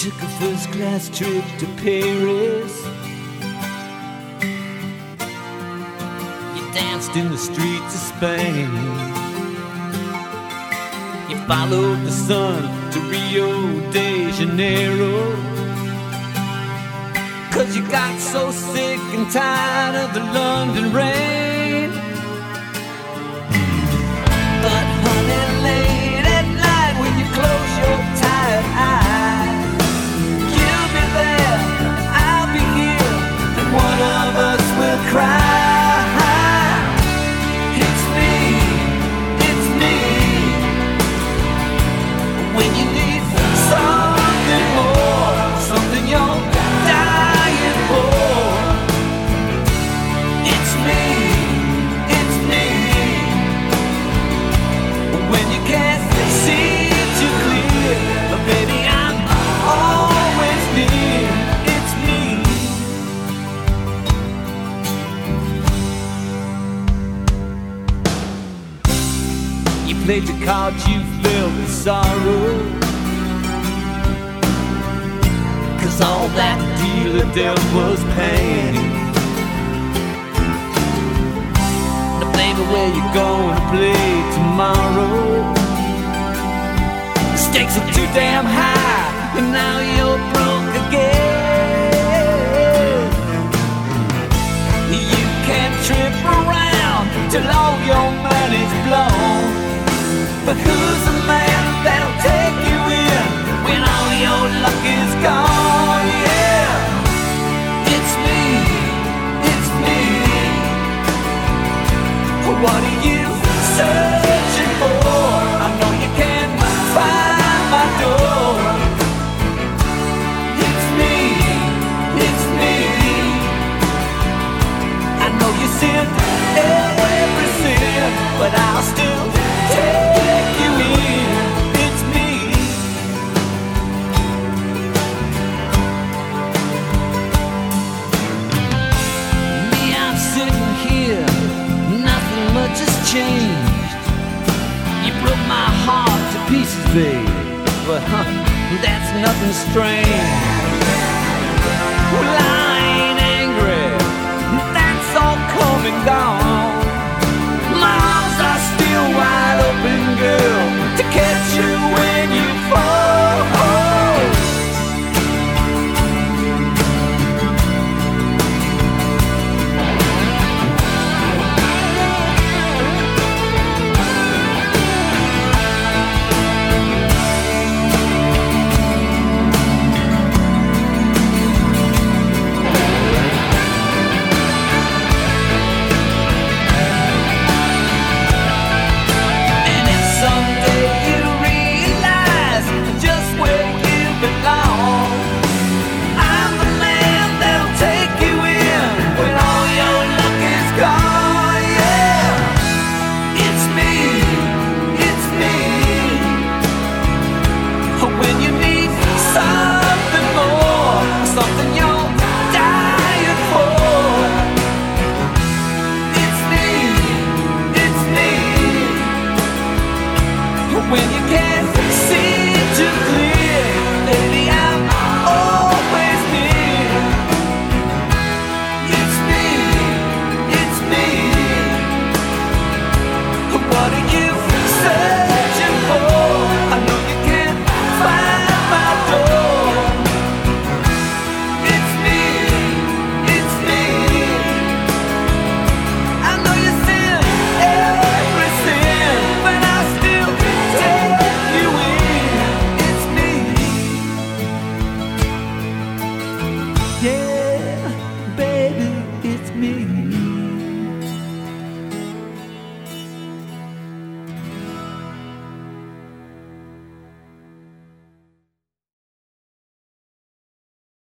took a first class trip to Paris. You danced in the streets of Spain. You followed the sun to Rio de Janeiro, 'cause you got so sick and tired of the London rain. But honey, late at night when you close your tired eyes, you'll be there, I'll be here, and one of us will cry. It's me, it's me. When you need something more, something you're dying for, it's me, it's me. When you can't see too clear, but baby, I'm always near. It's me. You played the cards, you felt the sorrow, 'cause all that dealer dealt was pain. Now baby, where you gonna play tomorrow? The stakes are too damn high, and now you're broke again. You can't trip around till all your money's blown. But who's the man that'll take you in when all your luck is gone? Yeah, it's me, it's me. What are you searching for? I know you can't find my door. It's me, it's me. I know you sin every sin, but I'll still take you in. It's me. Me, I'm sitting here, nothing much has changed. You broke my heart to pieces, babe, but that's nothing strange. Well,